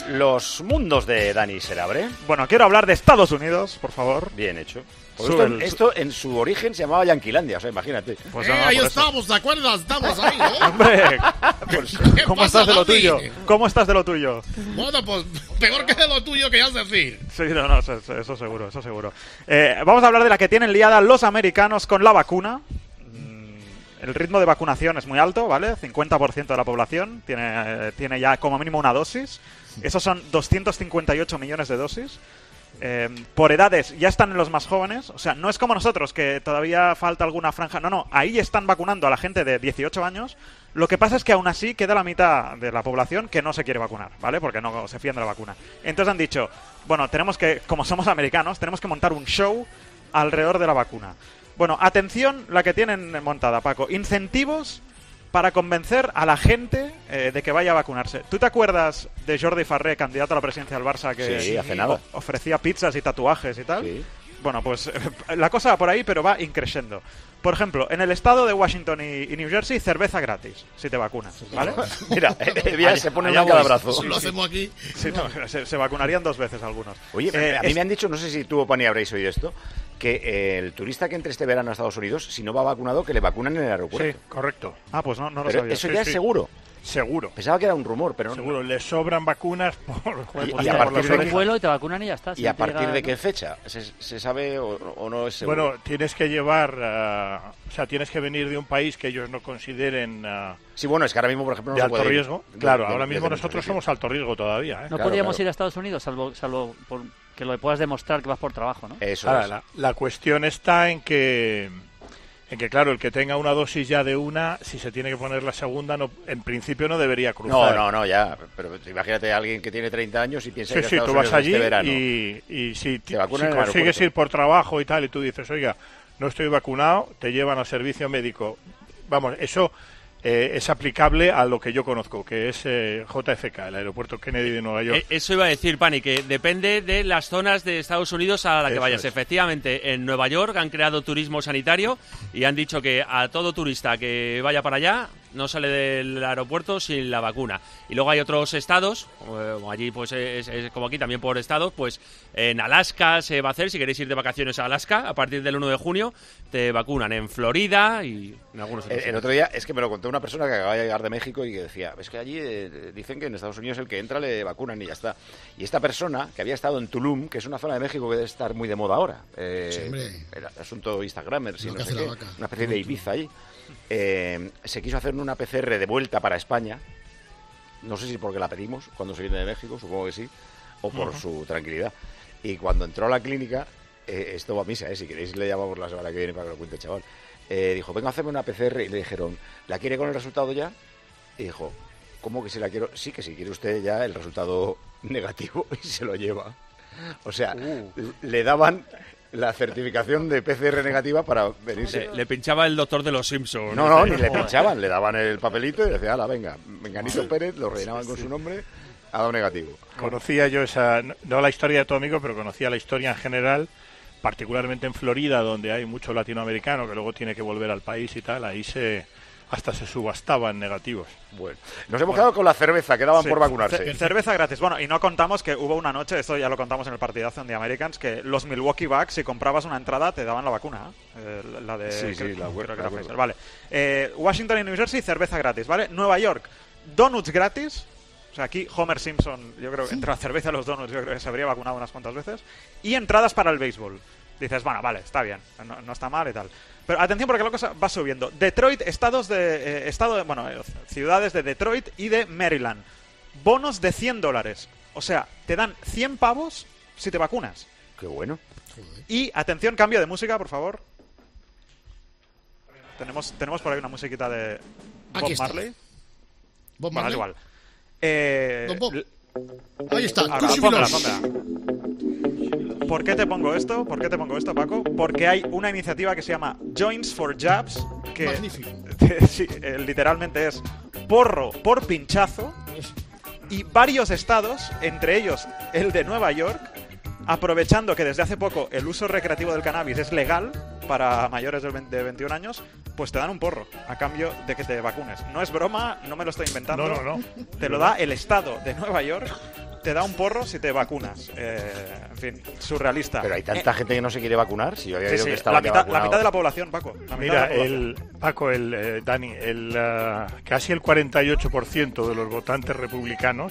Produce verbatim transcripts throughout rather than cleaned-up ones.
los mundos de Dani Senabre. Bueno, quiero hablar de Estados Unidos, por favor. Bien hecho. Esto, el... esto en su origen se llamaba Yanquilandia, o sea, imagínate. Pues eh, no, ahí estamos, ¿te acuerdas? Estamos ahí, ¿eh? Hombre, pues, ¿cómo estás de lo tuyo? ¿Cómo estás de lo tuyo? Bueno, pues peor que de lo tuyo, que ya es decir. Sí, no, no, eso, eso seguro, eso seguro. Eh, vamos a hablar de la que tienen liada los americanos con la vacuna. El ritmo de vacunación es muy alto, ¿vale? cincuenta por ciento de la población tiene, tiene ya como mínimo una dosis. Esos son doscientos cincuenta y ocho millones de dosis. Eh, por edades ya están en los más jóvenes. O sea, no es como nosotros, que todavía falta alguna franja. No, no, ahí están vacunando a la gente de dieciocho años. Lo que pasa es que aún así queda la mitad de la población que no se quiere vacunar, ¿vale? Porque no se fían de la vacuna. Entonces han dicho, bueno, tenemos que, como somos americanos, tenemos que montar un show alrededor de la vacuna. Bueno, atención la que tienen montada, Paco. Incentivos para convencer a la gente eh, de que vaya a vacunarse. ¿Tú te acuerdas de Jordi Farré, candidato a la presidencia del Barça, que sí, hace nada. ofrecía pizzas y tatuajes y tal? Sí. Bueno, pues la cosa va por ahí, pero va increciendo. Por ejemplo, en el estado de Washington y, y New Jersey, cerveza gratis, si te vacunas, ¿vale? Mira, eh, se pone una en cada brazo. Si lo hacemos aquí. Sí, no, se, se vacunarían dos veces algunos. Oye, eh, a mí es... me han dicho, no sé si tú o Pani habréis oído esto, que eh, el turista que entre este verano a Estados Unidos, si no va vacunado, que le vacunan en el aeropuerto. Sí, correcto. Ah, pues no, no lo pero sabía. Eso sí, ya sí. es seguro. Seguro. Pensaba que era un rumor, pero no. Seguro, le sobran vacunas por, por, Y- por y a por partir las de orejas. que- un vuelo y te vacunan y ya está. ¿Y si a te partir llega- de qué fecha? ¿Se, se sabe o, o no es seguro? Bueno, tienes que llevar, uh, o sea, tienes que venir de un país que ellos no consideren uh, Sí, bueno, es que ahora mismo, por ejemplo, no de se alto puede ir. riesgo. De- Claro, de- ahora de- mismo de- nosotros de- somos alto riesgo todavía, ¿eh? No Claro, podríamos claro. ir a Estados Unidos, salvo salvo por que lo puedas demostrar que vas por trabajo, ¿no? Eso Ahora, es. la, la cuestión está en que, en que, claro, el que tenga una dosis ya de una, si se tiene que poner la segunda, no, en principio no debería No, cruzar. no, no, ya. Pero imagínate a alguien que tiene treinta años y piensa Sí, ir a sí, Estados tú vas Unidos allí este verano. y, y si, Te vacunan si en el consigues aeropuerto. ir por trabajo y tal, y tú dices, oiga, no estoy vacunado, te llevan al servicio médico. Vamos, eso eh, es aplicable a lo que yo conozco, que es eh, J F K, el aeropuerto Kennedy de Nueva York. Eh, Eso iba a decir, Pani, que depende de las zonas de Estados Unidos a la que Eso vayas. es. Efectivamente, en Nueva York han creado turismo sanitario y han dicho que a todo turista que vaya para allá no sale del aeropuerto sin la vacuna. Y luego hay otros estados, como allí pues es, es como aquí también por estados, pues en Alaska se va a hacer, si queréis ir de vacaciones a Alaska, a partir del uno de junio te vacunan en Florida y en algunos otros El, el otro día es que me lo contó una persona que acaba de llegar de México y que decía, es que allí eh, dicen que en Estados Unidos el que entra le vacunan y ya está. Y esta persona, que había estado en Tulum, que es una zona de México que debe estar muy de moda ahora, eh, Sí, hombre. el asunto Instagramer, si Lo no que sé hace qué, la vaca. una especie de Ibiza allí, eh, se quiso hacer una P C R de vuelta para España, no sé si porque la pedimos cuando se viene de México, supongo que sí, o por Ujú. su tranquilidad. Y cuando entró a la clínica, eh, esto va a misa, eh, si queréis le llamamos la semana que viene para que lo cuente, chaval. Eh, dijo, venga a hacerme una P C R y le dijeron, ¿la quiere con el resultado ya? Y dijo, ¿cómo que si la quiero? Sí, que si quiere usted ya el resultado negativo y se lo lleva. O sea, Uh. le daban la certificación de P C R negativa para venirse. Le, le pinchaba el doctor de los Simpsons. No, no, ni le pinchaban, le daban el papelito y decía, ala, venga, Menganito Pérez, lo rellenaban con su nombre, ha dado negativo. Conocía yo esa, no- no la historia de tu amigo, pero conocía la historia en general, particularmente en Florida, donde hay mucho latinoamericano que luego tiene que volver al país y tal, ahí se hasta se subastaban negativos. Bueno, nos hemos quedado con la cerveza que daban Sí, por vacunarse. ce- cerveza gratis. Bueno, y no contamos que hubo una noche, esto ya lo contamos en el partidazo en The Americans, que los Milwaukee Bucks, si comprabas una entrada, te daban la vacuna. ¿eh? Eh, la de... Sí, sí, creo- la- creo que la era acuerdo. Pfizer. Vale. Eh, Washington y New Jersey, cerveza gratis, ¿vale? Nueva York, donuts gratis. O sea, aquí Homer Simpson, yo creo que entre la cerveza y los donuts, yo creo que se habría vacunado unas cuantas veces. Y entradas para el béisbol. Dices, bueno, vale, está bien, no, no está mal y tal. Pero atención porque la cosa va subiendo. Detroit, estados de, eh, estado de, bueno, eh, ciudades de Detroit y de Maryland. Bonos de cien dólares. O sea, te dan cien pavos si te vacunas. Qué bueno. Y atención, cambio de música, por favor. Tenemos, tenemos por ahí una musiquita de Bob Aquí está. Marley. Bob Bueno, Marley. es igual. Eh, Don Bob. l- Ahí está. Ahora, Cruci póngala, Veloz. póngala. ¿Por qué te pongo esto? ¿Por qué te pongo esto, Paco? Porque hay una iniciativa que se llama Joints for Jabs, que Magnífico. sí, eh, literalmente es porro por pinchazo, y varios estados, entre ellos el de Nueva York, aprovechando que desde hace poco el uso recreativo del cannabis es legal para mayores de veinte de veintiún años, pues te dan un porro a cambio de que te vacunes. No es broma, no me lo estoy inventando. No, no, no. Te lo da el estado de Nueva York te da un porro si te vacunas. Eh, en fin, surrealista. Pero hay tanta Eh, gente que no se quiere vacunar. Si yo había sí, oído sí, que estaba la, mitad, la vacunado. mitad de la población, Paco. La mitad Mira, de la población. el, Paco, el, eh, Dani, el, uh, casi el cuarenta y ocho por ciento de los votantes republicanos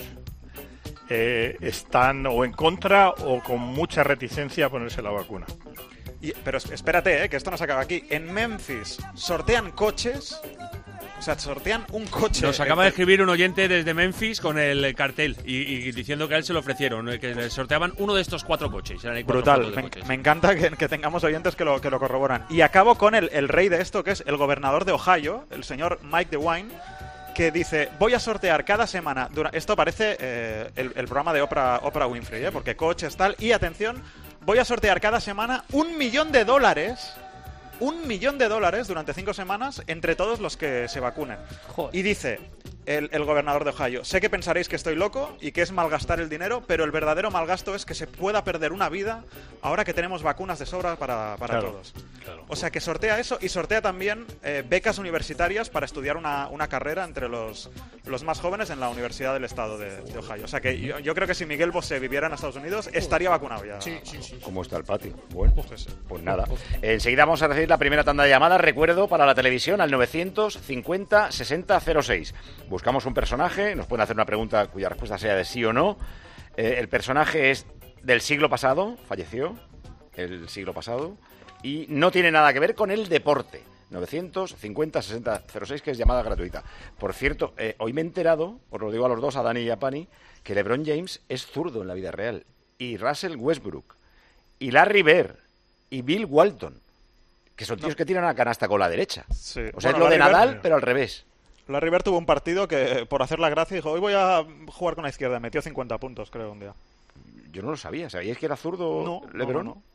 eh, están o en contra o con mucha reticencia a ponerse la vacuna. Y- pero es- espérate, eh, que esto no se acaba aquí. En Memphis sortean coches. O sea, sortean un coche. Nos acaba de en- escribir un oyente desde Memphis con el cartel y, y diciendo que a él se lo ofrecieron, eh, que le sorteaban uno de estos cuatro coches. Eran ahí cuatro Brutal, fotos de me, coches. me encanta que, que tengamos oyentes que lo, que lo corroboran. Y acabo con el, el rey de esto, que es el gobernador de Ohio, el señor Mike DeWine, que dice, voy a sortear cada semana, dura- esto parece eh, el, el programa de Oprah, Oprah Winfrey, ¿eh? Porque coches, tal, y atención, voy a sortear cada semana un millón de dólares, un millón de dólares durante cinco semanas entre todos los que se vacunen. Joder. Y dice el, el gobernador de Ohio, sé que pensaréis que estoy loco y que es malgastar el dinero, pero el verdadero malgasto es que se pueda perder una vida ahora que tenemos vacunas de sobra para, para Claro, todos. claro. O sea que sortea eso y sortea también eh, becas universitarias para estudiar una, una carrera entre los, los más jóvenes en la Universidad del Estado de, de Ohio. O sea que yo, yo creo que si Miguel Bosé viviera en Estados Unidos estaría vacunado ya. Sí, sí, sí. ¿Cómo está el patio? Bueno, Pues, pues nada. Enseguida vamos a recibir la primera tanda de llamadas. Recuerdo, para la televisión, al novecientos cincuenta sesenta cero seis. Buscamos un personaje, nos pueden hacer una pregunta cuya respuesta sea de sí o no. Eh, el personaje es del siglo pasado, falleció el siglo pasado, y no tiene nada que ver con el deporte. novecientos cincuenta sesenta cero seis, que es llamada gratuita. Por cierto, eh, hoy me he enterado, os lo digo a los dos, a Dani y a Pani, que LeBron James es zurdo en la vida real. Y Russell Westbrook, y Larry Bird, y Bill Walton, que son tíos que tiran a canasta con la derecha. Sí. O sea, Bueno, es lo de Larry Nadal, Bird- pero al revés. Larry Bird tuvo un partido que, por hacer la gracia, dijo, hoy voy a jugar con la izquierda. Metió cincuenta puntos, creo, un día. Yo no lo sabía. ¿Sabíais que era zurdo No, LeBron? no, no, no.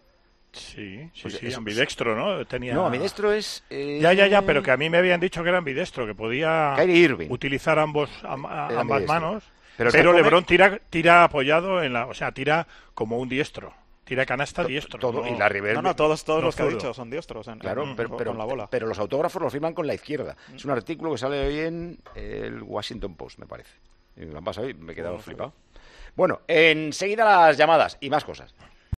Sí, sí, Pues sí, eso- ambidextro, ¿no? Tenía... No, a mi destro es... eh, Ya, ya, ya, pero que a mí me habían dicho que era ambidextro, que podía Kyrie Irving. utilizar ambos am- a- Era ambas ambidextro. manos, Pero pero, se come- LeBron tira, tira apoyado en la... O sea, tira como un diestro, tira canasta diestro. todo, no- y Larry Bird... No, no, todos, todos no los que ha zurdo. dicho son diestros en, Claro, en- pero, con pero, la bola. pero los autógrafos los firman con la izquierda. Es un artículo que sale hoy en el Washington Post, me parece. Y me lo han pasado y me he quedado flipado. Bueno, enseguida las llamadas y más cosas.